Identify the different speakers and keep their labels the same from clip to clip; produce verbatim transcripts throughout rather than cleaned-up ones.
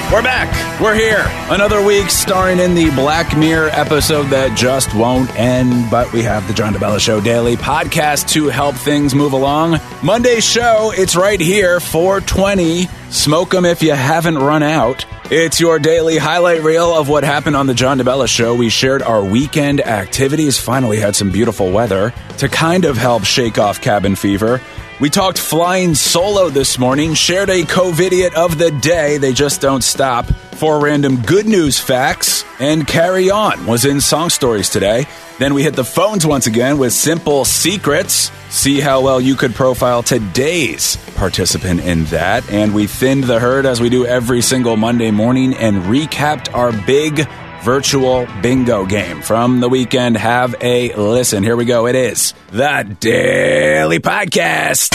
Speaker 1: We're back. We're here. Another week starring in the Black Mirror episode that just won't end, but we have the John DeBella Show Daily podcast to help things move along. Monday's show, it's right here, four twenty. Smoke 'em if you haven't run out. It's your daily highlight reel of what happened on the John DeBella Show. We shared our weekend activities, finally had some beautiful weather to kind of help shake off cabin fever. We talked flying solo this morning, shared a COVIDiot of the day. They just don't stop. Four random good news facts, and Carry On was in Song Stories today. Then we hit the phones once again with Simple Secrets. See how well you could profile today's participant in that. And we thinned the herd as we do every single Monday morning and recapped our big virtual bingo game from the weekend. Have a listen. Here we go. It is the Daily Podcast.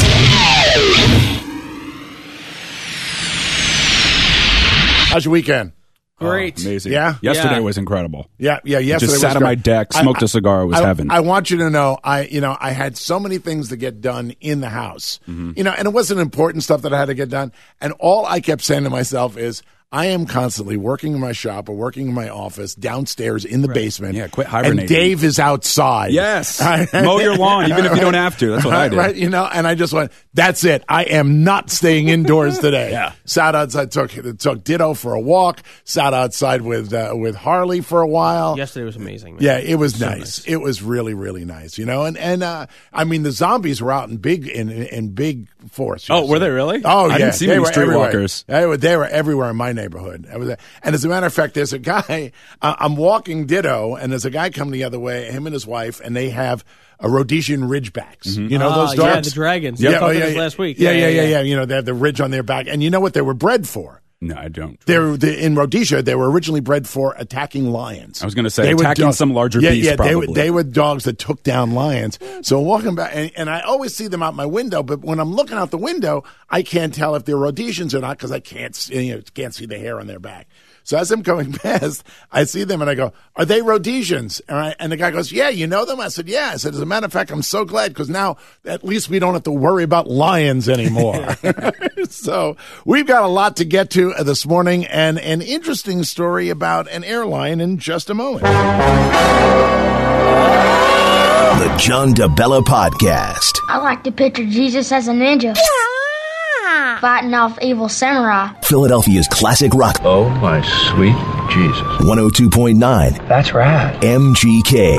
Speaker 2: How's your weekend?
Speaker 3: Great.
Speaker 1: Oh, amazing.
Speaker 2: Yeah?
Speaker 1: Yesterday
Speaker 3: Yeah.
Speaker 1: was incredible.
Speaker 2: Yeah, yeah, yesterday
Speaker 1: Just
Speaker 2: was
Speaker 1: sat on
Speaker 2: great.
Speaker 1: my deck, smoked
Speaker 2: I-
Speaker 1: a cigar. It was
Speaker 2: I,
Speaker 1: heaven.
Speaker 2: I want you to know, I, you know, I had so many things to get done in the house,
Speaker 1: Mm-hmm.
Speaker 2: you know, and it wasn't important stuff that I had to get done. And all I kept saying to myself is, I am constantly working in my shop or working in my office downstairs in the basement.
Speaker 1: Yeah, quit hibernating.
Speaker 2: And Dave is outside.
Speaker 1: Yes. Mow your lawn, even if you don't have to. That's what I did.
Speaker 2: Right, you know, and I just went, that's it. I am not staying indoors today.
Speaker 1: Yeah.
Speaker 2: Sat outside, took took Ditto for a walk, sat outside with uh, with Harley for a while.
Speaker 3: Yesterday was amazing. Man.
Speaker 2: Yeah, it was
Speaker 3: So
Speaker 2: nice.
Speaker 3: nice.
Speaker 2: It was really, really nice, you know. And and uh, I mean, the zombies were out in big in in big force.
Speaker 1: Oh, were they really?
Speaker 2: Oh, yeah.
Speaker 1: I didn't see
Speaker 2: they
Speaker 1: many
Speaker 2: were
Speaker 1: streetwalkers.
Speaker 2: everywhere. They were, they were everywhere in my neighborhood. I was, and as a matter of fact, there's a guy. Uh, I'm walking Ditto, and there's a guy coming the other way. Him and his wife, and they have a Rhodesian Ridgebacks. You know
Speaker 3: Ah,
Speaker 2: those dogs?
Speaker 3: yeah, the dragons.
Speaker 2: Yeah,
Speaker 3: I
Speaker 2: oh,
Speaker 3: talked
Speaker 2: yeah,
Speaker 3: about this
Speaker 2: yeah.
Speaker 3: last week.
Speaker 2: Yeah, yeah, yeah, yeah. You know, they have the ridge on their back, and you know what they were bred for?
Speaker 1: No, I don't.
Speaker 2: They're the, in Rhodesia. They were originally bred for attacking lions.
Speaker 1: I was gonna say,
Speaker 2: They were
Speaker 1: attacking
Speaker 2: dogs-
Speaker 1: some larger
Speaker 2: yeah,
Speaker 1: beast,
Speaker 2: Yeah, they were,
Speaker 1: probably.
Speaker 2: they were dogs that took down lions. So walking back, and, and I always see them out my window. But when I'm looking out the window, I can't tell if they're Rhodesians or not because I can't, see- you know, can't see the hair on their back. So as I'm going past, I see them and I go, "Are they Rhodesians?" And, I, and the guy goes, "Yeah, you know them?" I said, "Yeah." I said, "As a matter of fact, I'm so glad because now at least we don't have to worry about lions anymore." So we've got a lot to get to this morning and an interesting story about an airline in just a moment.
Speaker 4: The John DeBella Podcast.
Speaker 5: I like to picture Jesus as a ninja. Fighting off evil samurai.
Speaker 4: Philadelphia's classic rock.
Speaker 6: Oh, my sweet Jesus.
Speaker 4: one oh two point nine
Speaker 6: That's rad.
Speaker 4: M G K.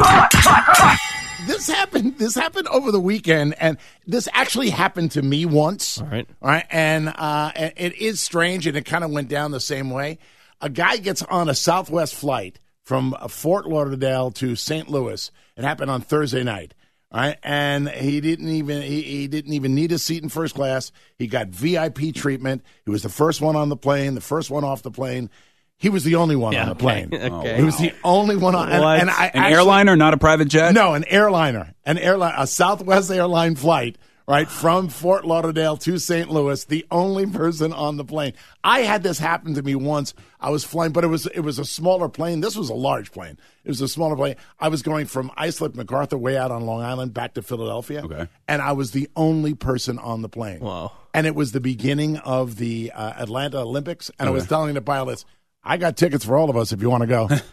Speaker 2: This happened. This happened over the weekend, and this actually happened to me once.
Speaker 3: All right.
Speaker 2: All right, and uh, and it is strange, and it kind of went down the same way. A guy gets on a Southwest flight from uh, Fort Lauderdale to Saint Louis. It happened on Thursday night. All right, and he didn't even he, he didn't even need a seat in first class. He got V I P treatment. He was the first one on the plane, the first one off the plane. He was the only one
Speaker 3: Yeah,
Speaker 2: on the
Speaker 3: okay.
Speaker 2: plane.
Speaker 3: Okay.
Speaker 2: He was the only one on. And,
Speaker 3: What?
Speaker 2: and I
Speaker 1: An
Speaker 2: actually-
Speaker 1: airliner, not a private jet?
Speaker 2: No, an airliner, an airline, a Southwest airline flight, right, from Fort Lauderdale to Saint Louis. The only person on the plane. I had this happen to me once. I was flying, but it was it was a smaller plane. This was a large plane. It was a smaller plane. I was going from Islip MacArthur way out on Long Island back to Philadelphia.
Speaker 1: Okay.
Speaker 2: And I was the only person on the plane.
Speaker 3: Wow.
Speaker 2: And it was the beginning of the uh, Atlanta Olympics. And I was telling the pilots, I got tickets for all of us if you want to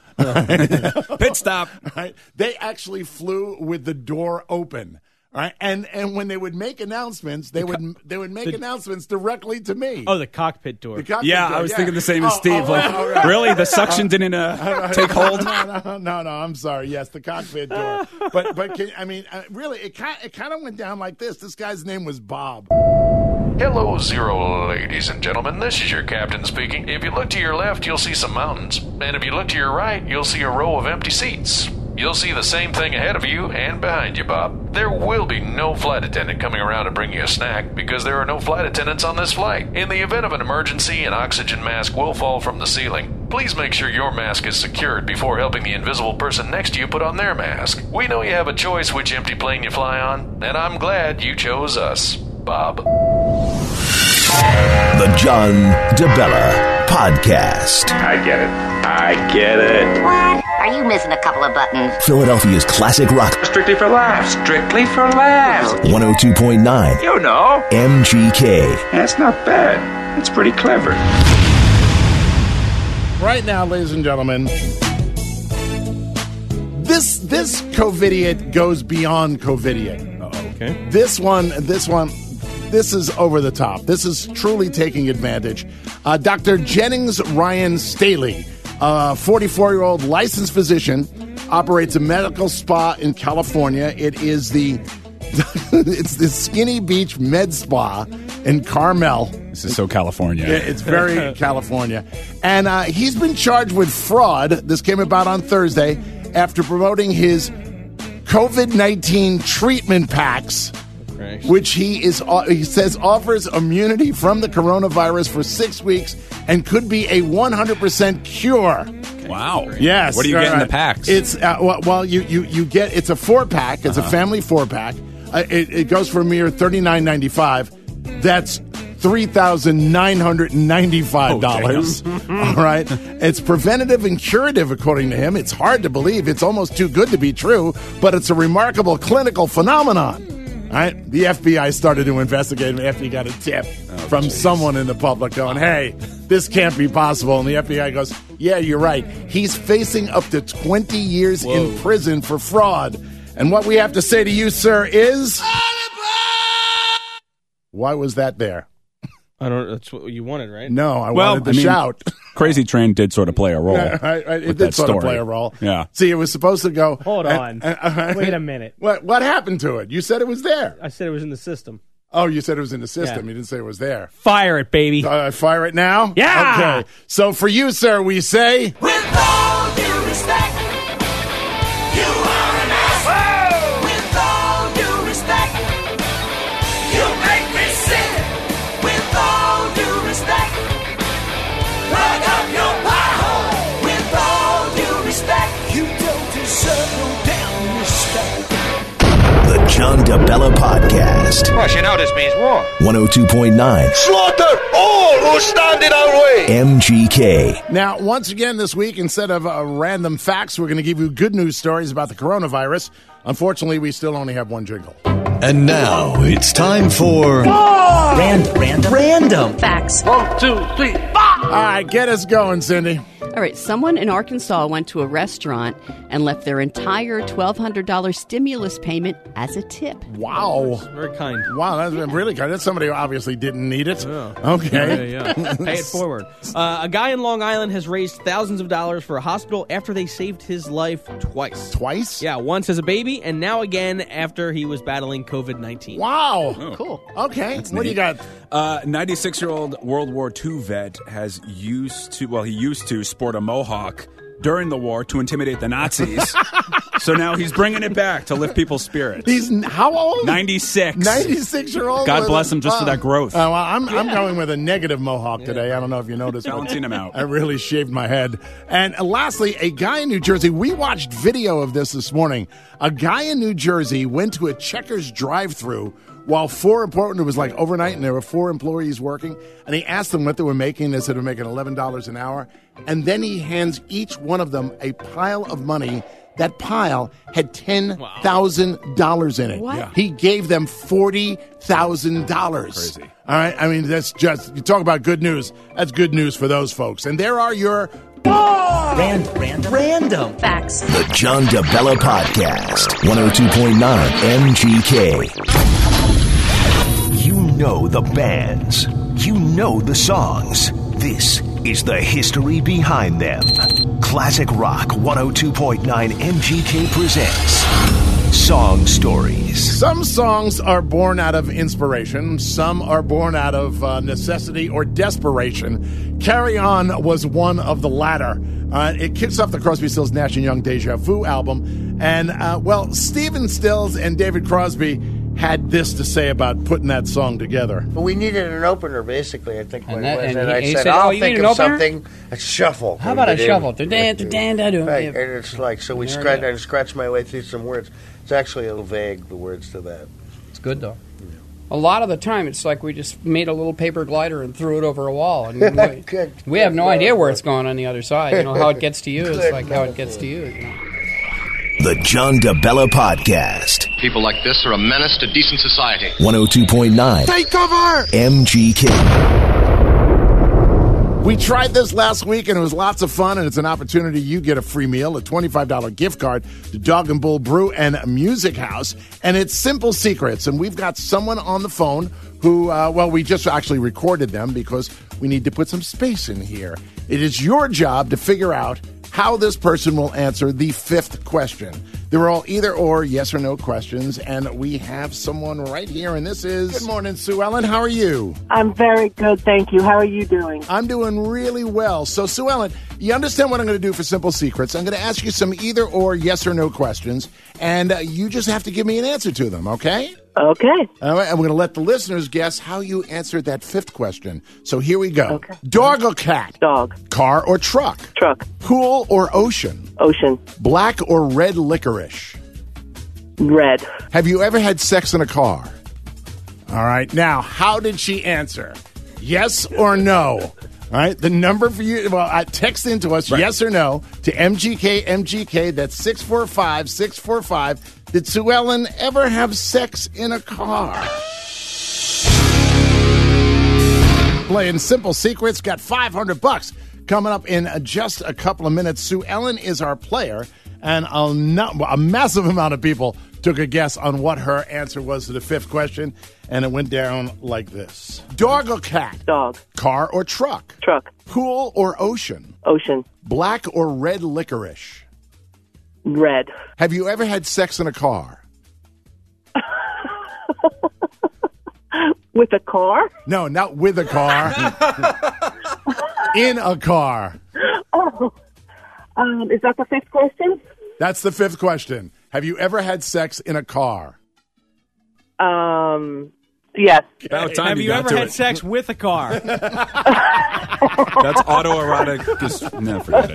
Speaker 2: go.
Speaker 1: Pit stop.
Speaker 2: Right? They actually flew with the door open. Right? And and when they would make announcements, they would they would make
Speaker 3: the-
Speaker 2: announcements directly to me.
Speaker 3: Oh, the cockpit door.
Speaker 2: The cockpit
Speaker 1: Yeah,
Speaker 2: door,
Speaker 1: I was
Speaker 2: yeah.
Speaker 1: thinking the same as
Speaker 2: Oh,
Speaker 1: Steve.
Speaker 2: oh,
Speaker 1: like,
Speaker 2: oh, right.
Speaker 1: really? The suction didn't uh, take hold?
Speaker 2: No, no, no, no. I'm sorry. Yes, the cockpit door. But but can, I mean, uh, really, it kind it kind of went down like this. This guy's name was Bob.
Speaker 7: Hello, Zero, ladies and gentlemen. This is your captain speaking. If you look to your left, you'll see some mountains. And if you look to your right, you'll see a row of empty seats. You'll see the same thing ahead of you and behind you, Bob. There will be no flight attendant coming around to bring you a snack because there are no flight attendants on this flight. In the event of an emergency, an oxygen mask will fall from the ceiling. Please make sure your mask is secured before helping the invisible person next to you put on their mask. We know you have a choice which empty plane you fly on, and I'm glad you chose us, Bob.
Speaker 4: The John DeBella Podcast.
Speaker 6: I get it. I get it.
Speaker 8: What? Are you missing a couple of buttons?
Speaker 4: Philadelphia's classic rock.
Speaker 6: Strictly for laughs. Strictly for laughs.
Speaker 4: one oh two point nine
Speaker 6: You know.
Speaker 4: M G K.
Speaker 6: That's not bad. That's pretty clever.
Speaker 2: right now, ladies and gentlemen, this this COVIDiot goes beyond COVIDiot.
Speaker 1: Uh-oh.
Speaker 3: Okay.
Speaker 2: This one, this one, this is over the top. This is truly taking advantage. Uh, Doctor Jennings Ryan Staley, a forty-four-year-old licensed physician, operates a medical spa in California. It is the it's the Skinny Beach Med Spa in Carmel.
Speaker 1: This is so California.
Speaker 2: Yeah, it's very California. And uh, he's been charged with fraud. This came about on Thursday after promoting his COVID nineteen treatment packs,
Speaker 3: Christ.
Speaker 2: which he is uh, he says offers immunity from the coronavirus for six weeks and could be a one hundred percent cure.
Speaker 1: Wow.
Speaker 2: Yes.
Speaker 1: What do you
Speaker 2: right,
Speaker 1: get in
Speaker 2: right.
Speaker 1: the packs?
Speaker 2: It's uh, well, well, you, you you get it's a four pack. It's
Speaker 1: Uh-huh.
Speaker 2: a family four pack. Uh, it, it goes for a mere thirty-nine ninety-five. That's three thousand nine hundred ninety-five dollars.
Speaker 1: Oh,
Speaker 2: All right. It's preventative and curative, according to him. It's hard to believe. It's almost too good to be true, but it's a remarkable clinical phenomenon. All right. The F B I started to investigate him after he got a tip
Speaker 1: Oh,
Speaker 2: from
Speaker 1: geez.
Speaker 2: someone in the public going, hey, this can't be possible. And the F B I goes, yeah, you're right. He's facing up to twenty years in prison for fraud. And what we have to say to you, sir, is... Why was that there?
Speaker 3: I don't. That's what you wanted, right?
Speaker 2: No, I
Speaker 1: Well,
Speaker 2: wanted to
Speaker 1: I mean,
Speaker 2: shout.
Speaker 1: Crazy Train did sort of play a role.
Speaker 2: Right, right, it
Speaker 1: with
Speaker 2: did
Speaker 1: that
Speaker 2: sort of
Speaker 1: story.
Speaker 2: play a role.
Speaker 1: Yeah.
Speaker 2: See, it was supposed to go...
Speaker 3: Hold
Speaker 2: and-
Speaker 3: on.
Speaker 2: and-
Speaker 3: Wait a minute.
Speaker 2: What, what happened to it? You said it was there.
Speaker 3: I said it was in the system.
Speaker 2: Oh, you said it was in the system.
Speaker 3: Yeah.
Speaker 2: You didn't say it was there.
Speaker 3: Fire it, baby.
Speaker 2: Uh, fire it now?
Speaker 3: Yeah!
Speaker 2: Okay. So for you, sir, we say...
Speaker 9: With all due respect, you are an ass. With all due respect, you make me sick. With all due respect, plug up your pie hole. With all due respect, you don't deserve no damn respect.
Speaker 4: The John DeBella Podcast.
Speaker 6: Well, you know this means war.
Speaker 4: one oh two point nine
Speaker 6: Slaughter all who stand in our way.
Speaker 4: M G K.
Speaker 2: Now, once again this week, instead of uh, random facts, we're going to give you good news stories about the coronavirus. Unfortunately, we still only have one jingle.
Speaker 10: And now it's time for
Speaker 9: Random, random, random.
Speaker 11: Facts.
Speaker 6: One, two, three, four.
Speaker 2: All right, get us going, Cindy.
Speaker 11: All right, someone in Arkansas went to a restaurant and left their entire twelve hundred dollars stimulus payment as a tip.
Speaker 2: Wow.
Speaker 3: Very kind.
Speaker 2: Wow, that's really kind. That's somebody who obviously didn't need it.
Speaker 3: Yeah.
Speaker 2: Okay.
Speaker 3: Yeah, yeah. Pay it forward. Uh, a guy in Long Island has raised thousands of dollars for a hospital after they saved his life twice.
Speaker 2: Twice?
Speaker 3: Yeah, once as a baby and now again after he was battling COVID nineteen.
Speaker 2: Wow.
Speaker 1: Oh.
Speaker 11: Cool.
Speaker 2: Okay. What do
Speaker 1: neat.
Speaker 2: you got?
Speaker 1: Uh, ninety-six-year-old World War Two vet has used to, well, he used to sport a mohawk during the war to intimidate the Nazis. So now he's bringing it back to lift people's spirits.
Speaker 2: He's how old?
Speaker 1: ninety-six.
Speaker 2: ninety-six-year-old?
Speaker 1: God bless him just for that growth.
Speaker 2: Oh, well, I'm, I'm going with a negative mohawk today. I don't know if you noticed. but
Speaker 1: Balancing him out.
Speaker 2: I really shaved my head. And uh, lastly, a guy in New Jersey, we watched video of this this morning. A guy in New Jersey went to a Checkers drive-thru while four important, it was like overnight, and there were four employees working, and he asked them what they were making. They said they were making eleven dollars an hour. And then he hands each one of them a pile of money. That pile had ten thousand dollars in it.
Speaker 11: What? Yeah.
Speaker 2: He gave them forty thousand dollars.
Speaker 1: Crazy.
Speaker 2: All right? I mean, that's just, you talk about good news. That's good news for those folks. And there are your...
Speaker 9: Random, random, random.
Speaker 11: Facts.
Speaker 4: The John DeBella Podcast. one oh two point nine M G K. You know the bands. You know the songs. This is the history behind them. Classic Rock one oh two point nine M G K presents Song Stories.
Speaker 2: Some songs are born out of inspiration. Some are born out of uh, necessity or desperation. Carry On was one of the latter. Uh, it kicks off the Crosby, Stills, Nash and Young Deja Vu album. And, uh, well, Stephen Stills and David Crosby had this to say about putting that song together.
Speaker 12: But we needed an opener, basically, I think.
Speaker 13: And
Speaker 12: what
Speaker 13: that-
Speaker 12: it was.
Speaker 13: and
Speaker 12: And
Speaker 13: he-
Speaker 12: I
Speaker 13: he
Speaker 12: said,
Speaker 13: said,
Speaker 12: I'll
Speaker 13: "Oh, you
Speaker 12: think
Speaker 13: need
Speaker 12: of
Speaker 13: an opener?"
Speaker 12: something. A shuffle.
Speaker 13: How about a
Speaker 12: Right,
Speaker 13: shuffle? Da-da, da-da, da-da.
Speaker 12: Right,
Speaker 13: Yeah.
Speaker 12: and it's like, so we
Speaker 13: There it
Speaker 12: scratched,
Speaker 13: is.
Speaker 12: I scratched my way through some words. It's actually a little vague, the words to that.
Speaker 13: It's good, though. A lot of the time, it's like we just made a little paper glider and threw it over a wall. And we,
Speaker 12: Good.
Speaker 13: we have no
Speaker 12: Good
Speaker 13: idea where
Speaker 12: metaphor.
Speaker 13: it's going on the other side. You know, how it gets to you is
Speaker 12: Good
Speaker 13: like how it
Speaker 12: metaphor.
Speaker 13: gets to you. you know.
Speaker 4: The John DeBella Podcast.
Speaker 14: People like this are a menace to decent society.
Speaker 4: one oh two point nine
Speaker 9: Take cover!
Speaker 4: M G K.
Speaker 2: We tried this last week, and it was lots of fun, and it's an opportunity. You get a free meal, a twenty-five dollars gift card to Dog and Bull Brew and Music House, and it's Simple Secrets. And we've got someone on the phone who, uh, well, we just actually recorded them because we need to put some space in here. It is your job to figure out how this person will answer the fifth question. They're all either or, yes or no questions, and we have someone right here, and this is... Good morning, Sue Ellen. How are you?
Speaker 15: I'm very good, thank you. How are you doing?
Speaker 2: I'm doing really well. So, Sue Ellen, you understand what I'm going to do for Simple Secrets. I'm going to ask you some either or, yes or no questions, and uh, you just have to give me an answer to them, okay?
Speaker 15: Okay.
Speaker 2: All right, I'm going to let the listeners guess how you answered that fifth question. So here we go.
Speaker 15: Okay.
Speaker 2: Dog or cat?
Speaker 15: Dog.
Speaker 2: Car or truck?
Speaker 15: Truck.
Speaker 2: Pool or ocean?
Speaker 15: Ocean.
Speaker 2: Black or red licorice?
Speaker 15: Red.
Speaker 2: Have you ever had sex in a car? All right. Now, how did she answer? Yes or no? All right. The number for you, well, uh, text into us, right. Yes or no, to M G K M G K. That's six four five, six four five. Did Sue Ellen ever have sex in a car? Playing Simple Secrets, got five hundred bucks coming up in just a couple of minutes. Sue Ellen is our player, and a, not, a massive amount of people took a guess on what her answer was to the fifth question, and it went down like this. Dog or cat?
Speaker 15: Dog.
Speaker 2: Car or truck?
Speaker 15: Truck.
Speaker 2: Pool or ocean?
Speaker 15: Ocean.
Speaker 2: Black or red licorice?
Speaker 15: Red.
Speaker 2: Have you ever had sex in a car?
Speaker 15: With a car?
Speaker 2: No, not with a car. In a car.
Speaker 15: Oh. Um, is that the fifth question?
Speaker 2: That's the fifth question. Have you ever had sex in a car?
Speaker 15: Um, yes.
Speaker 1: About time
Speaker 3: Have you,
Speaker 1: you got
Speaker 3: ever
Speaker 1: to
Speaker 3: had
Speaker 1: it.
Speaker 3: sex with a car?
Speaker 1: That's autoerotic. Just, no, forget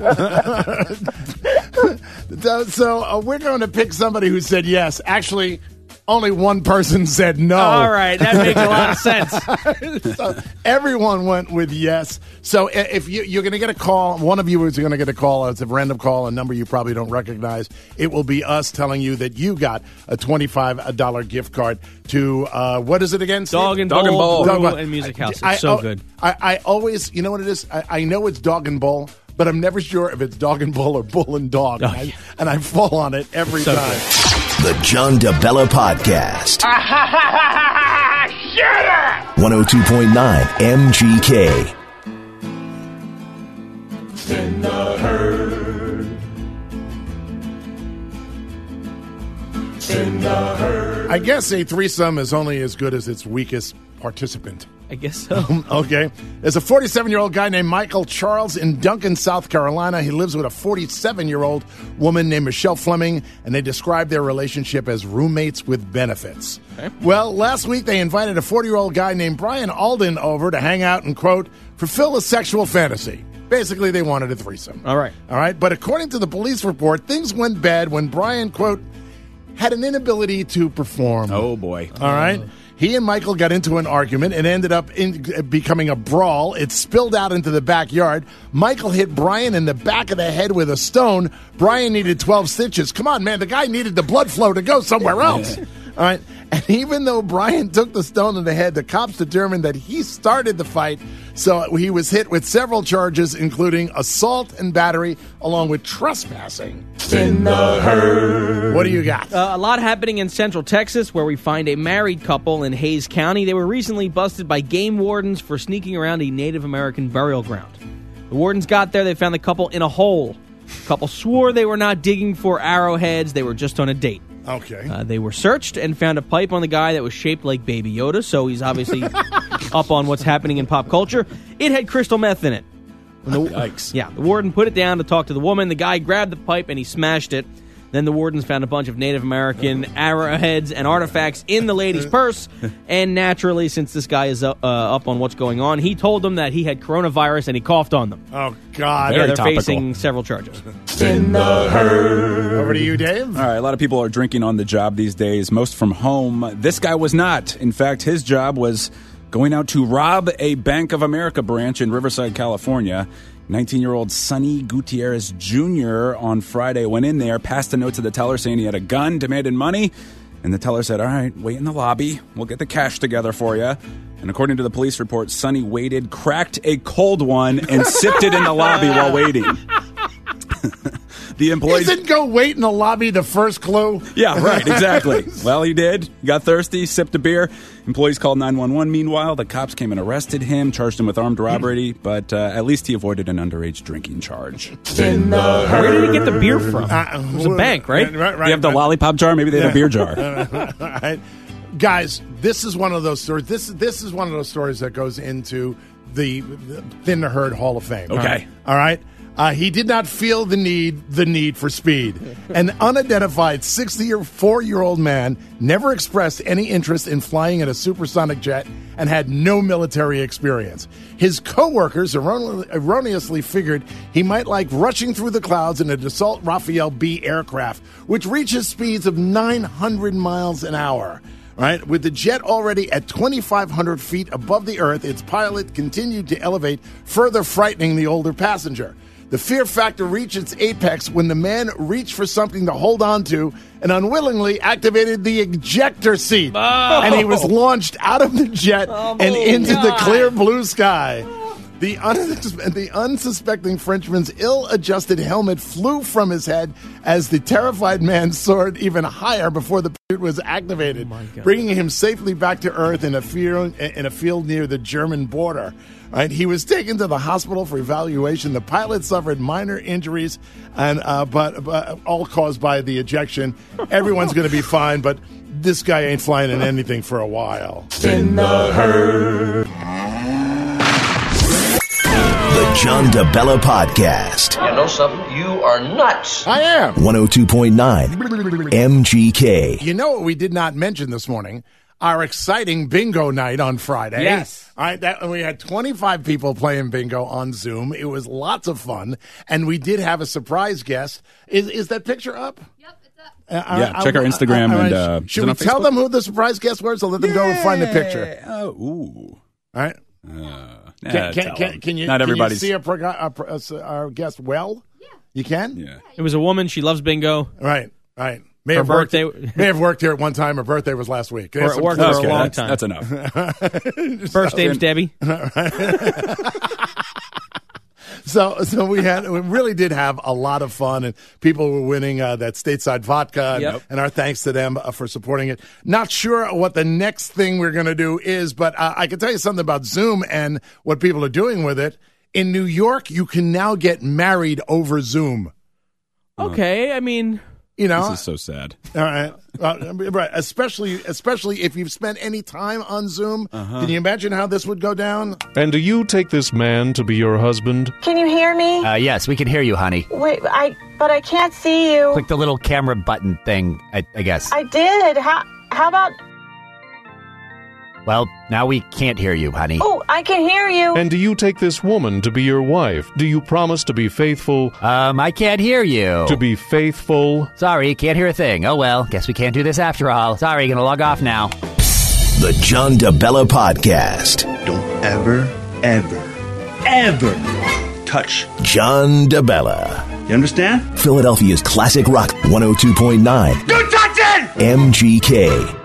Speaker 2: it. so so uh, we're going to pick somebody who said yes. Actually, only one person said no.
Speaker 3: All right, that makes a lot of sense.
Speaker 2: So everyone went with yes. So if you, you're going to get a call, one of you is going to get a call. It's a random call, a number you probably don't recognize. It will be us telling you that you got a twenty-five dollars gift card to, uh, what is it again?
Speaker 3: Dog and
Speaker 1: Dog and
Speaker 3: Bowl,
Speaker 1: Bowl.
Speaker 3: Brew and Music House. It's
Speaker 2: I,
Speaker 3: so
Speaker 2: I,
Speaker 3: good.
Speaker 2: I, I always, you know what it is? I, I know it's Dog and Bowl, but I'm never sure if it's Dog and Bull or Bull and Dog.
Speaker 3: Oh,
Speaker 2: and, I,
Speaker 3: yeah.
Speaker 2: and I fall on it every
Speaker 3: So
Speaker 2: time.
Speaker 3: good.
Speaker 10: The John DeBella Podcast.
Speaker 6: Shut up!
Speaker 10: one oh two point nine M G K.
Speaker 9: In the herd. In the herd.
Speaker 2: I guess a threesome is only as good as its weakest participant.
Speaker 3: I guess so.
Speaker 2: Okay. There's a forty-seven-year-old guy named Michael Charles in Duncan, South Carolina. He lives with a forty-seven-year-old woman named Michelle Fleming, and they describe their relationship as roommates with benefits. Okay. Well, last week they invited a forty-year-old guy named Brian Alden over to hang out and, quote, fulfill a sexual fantasy. Basically, they wanted a threesome.
Speaker 3: All right.
Speaker 2: All right. But according to the police report, things went bad when Brian, quote, had an inability to perform.
Speaker 1: Oh, boy.
Speaker 2: All right. He and Michael got into an argument and ended up in, becoming a brawl. It spilled out into the backyard. Michael hit Brian in the back of the head with a stone. Brian needed twelve stitches. Come on, man. The guy needed the blood flow to go somewhere else. All right. And even though Brian took the stone in the head, the cops determined that he started the fight. So he was hit with several charges, including assault and battery, along with trespassing.
Speaker 9: In the herd.
Speaker 2: What do you got?
Speaker 3: Uh, a lot happening in Central Texas, where we find a married couple in Hays County. They were recently busted by game wardens for sneaking around a Native American burial ground. The wardens got there. They found the couple in a hole. The couple swore they were not digging for arrowheads. They were just on a date.
Speaker 2: Okay.
Speaker 3: Uh, they were searched and found a pipe on the guy that was shaped like Baby Yoda, so he's obviously up on what's happening in pop culture. It had crystal meth in it. The,
Speaker 1: Yikes.
Speaker 3: Yeah, the warden put it down to talk to the woman. The guy grabbed the pipe and he smashed it. Then the wardens found a bunch of Native American arrowheads and artifacts in the lady's purse. And naturally, since this guy is uh, uh, up on what's going on, he told them that he had coronavirus and he coughed on them.
Speaker 2: Oh, God.
Speaker 3: Yeah,
Speaker 1: Very
Speaker 3: they're
Speaker 1: topical.
Speaker 3: facing several charges.
Speaker 9: In the herd.
Speaker 2: Over to you, Dave.
Speaker 1: All right, a lot of people are drinking on the job these days, most from home. This guy was not. In fact, his job was going out to rob a Bank of America branch in Riverside, California. nineteen-year-old Sonny Gutierrez Junior on Friday went in there, passed a note to the teller saying he had a gun, demanded money, And the teller said, all right, wait in the lobby. We'll get the cash together for you. And according to the police report, Sonny waited, cracked a cold one, and sipped it in the lobby while waiting. The employee
Speaker 2: didn't go wait in the lobby. The first clue.
Speaker 1: Yeah, right. Exactly. Well, he did. He got thirsty, sipped a beer. Employees called nine one one. Meanwhile, the cops came and arrested him, charged him with armed robbery, but uh, at least he avoided an underage drinking charge.
Speaker 3: In the Where did he get the beer from? Uh, it was a bank, right?
Speaker 2: Right, right.
Speaker 1: You have the lollipop jar. Maybe they have a beer jar.
Speaker 2: Right. Guys, this is one of those stories. This this is one of those stories that goes into the, the Thin to Herd Hall of Fame.
Speaker 1: Okay.
Speaker 2: All right. All right? Uh, he did not feel the need the need for speed. An unidentified sixty-four-year-old man never expressed any interest in flying in a supersonic jet and had no military experience. His coworkers erron- erroneously figured he might like rushing through the clouds in a Dassault Raphael B aircraft, which reaches speeds of nine hundred miles an hour. Right? With the jet already at twenty-five hundred feet above the earth, its pilot continued to elevate, further frightening the older passenger. The fear factor reached its apex when the man reached for something to hold on to and unwillingly activated the ejector seat.
Speaker 3: Oh.
Speaker 2: And he was launched out of the jet
Speaker 3: oh,
Speaker 2: and into
Speaker 3: God.
Speaker 2: the clear blue sky. The, unsus- the unsuspecting Frenchman's ill-adjusted helmet flew from his head as the terrified man soared even higher before the parachute was activated,
Speaker 3: oh
Speaker 2: bringing him safely back to Earth in a field, in a field near the German border. Right, he was taken to the hospital for evaluation. The pilot suffered minor injuries, and uh, but, but all caused by the ejection. Everyone's going to be fine, but this guy ain't flying in anything for a while.
Speaker 10: In the herd. The John DeBella Podcast.
Speaker 6: You know something? You are nuts.
Speaker 2: I am.
Speaker 10: one oh two point nine M G K.
Speaker 2: You know what we did not mention this morning? Our exciting bingo night on Friday.
Speaker 3: Yes.
Speaker 2: All right, that, we had twenty-five people playing bingo on Zoom. It was lots of fun, and we did have a surprise guest. Is is that picture up?
Speaker 16: Yep, it's up.
Speaker 2: Uh,
Speaker 1: yeah,
Speaker 2: I,
Speaker 1: check
Speaker 2: I,
Speaker 1: our Instagram.
Speaker 2: I, I,
Speaker 1: and uh,
Speaker 2: Should we tell them who the surprise guest was, or let them go and find the picture?
Speaker 1: Oh, ooh.
Speaker 2: All right.
Speaker 1: Uh,
Speaker 2: Can,
Speaker 1: nah,
Speaker 2: can,
Speaker 1: tell
Speaker 2: can,
Speaker 1: them.
Speaker 2: can you,
Speaker 1: Not
Speaker 2: can
Speaker 1: everybody's.
Speaker 2: you see our, pro- our, our, our guest well? Yeah. You can?
Speaker 1: Yeah.
Speaker 3: It was a woman. She loves bingo.
Speaker 2: Right, right. May
Speaker 3: Her
Speaker 2: have, worked,
Speaker 3: birthday-
Speaker 2: may have worked here at one time. Her birthday was last week.
Speaker 3: Or it worked for
Speaker 1: Okay,
Speaker 3: a long
Speaker 1: that's,
Speaker 3: time.
Speaker 1: that's enough.
Speaker 3: First name's Debbie.
Speaker 2: So, so we had, we really did have a lot of fun, and people were winning uh, that stateside vodka, and,
Speaker 3: Yep.
Speaker 2: and our thanks to them uh, for supporting it. Not sure what the next thing we're going to do is, but uh, I can tell you something about Zoom and what people are doing with it. In New York, you can now get married over Zoom.
Speaker 3: Okay, I mean,
Speaker 2: You know,
Speaker 1: This is so sad.
Speaker 2: all right, uh, right. Especially, especially if you've spent any time on Zoom.
Speaker 1: Uh-huh.
Speaker 2: Can you imagine how this would go down?
Speaker 17: And do you take this man to be your husband?
Speaker 18: Can you hear me?
Speaker 19: Uh, yes, we can hear you, honey.
Speaker 18: Wait, I but I can't see you.
Speaker 19: Click the little camera button thing, I, I guess.
Speaker 18: I did. How how about?
Speaker 19: Well, now we can't hear you, honey.
Speaker 18: Oh, I can hear you.
Speaker 17: And do you take this woman to be your wife? Do you promise to be faithful?
Speaker 19: Um, I can't hear you.
Speaker 17: To be faithful?
Speaker 19: Sorry, can't hear a thing. Oh well, guess we can't do this after all. Sorry, gonna log off now.
Speaker 10: The John DeBella Podcast.
Speaker 20: Don't ever, ever, ever touch
Speaker 10: John DeBella.
Speaker 20: You understand?
Speaker 10: Philadelphia's classic rock one oh two point nine
Speaker 6: You touch it!
Speaker 10: M G K.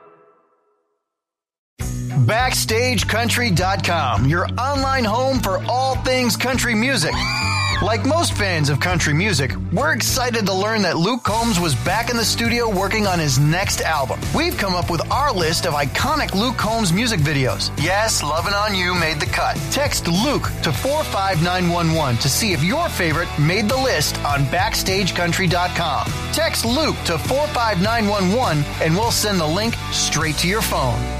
Speaker 21: Backstage Country dot com, your online home for all things country music. Like most fans of country music, we're excited to learn that Luke Combs was back in the studio working on his next album. We've come up with our list of iconic Luke Combs music videos. Yes, Lovin' On You made the cut. Text Luke to four five nine one one to see if your favorite made the list on Backstage Country dot com. Text Luke to four five nine one one and we'll send the link straight to your phone.